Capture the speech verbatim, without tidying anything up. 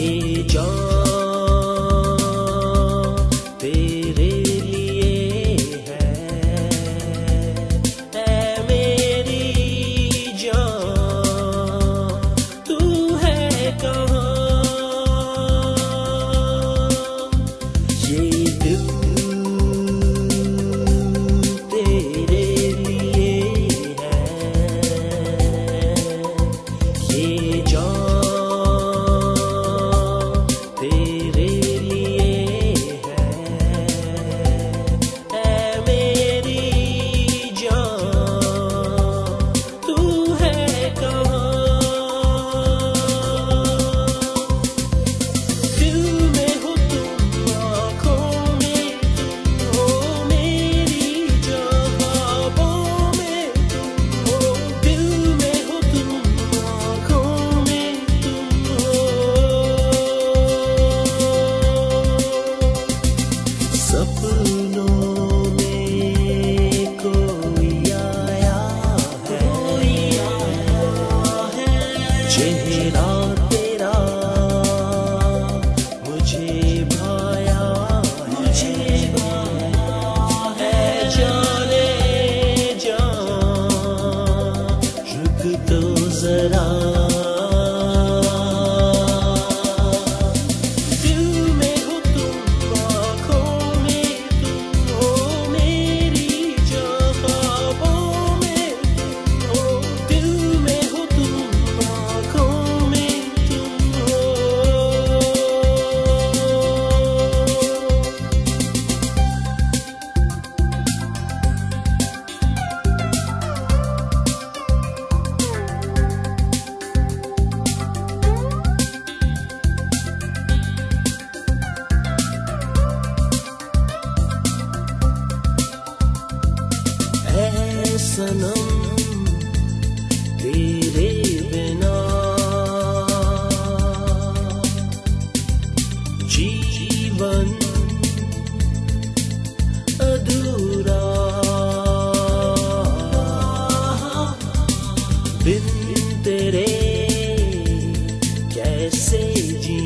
ये जान तेरे लिए है, ऐ मेरी जान तू है कहाँ। ये दिल तेरे लिए है, ये जान चेहरा तेरा मुझे भाया, मुझे भाया है। जाने जा रुक तो जरा, दिल में हो तुम, आँखों में तुम हो, मेरी ख्वाबों में तुम हो, दिल में हो तुम, सनम तेरे बिना जीवन अधूरा, बिन तेरे कैसे जी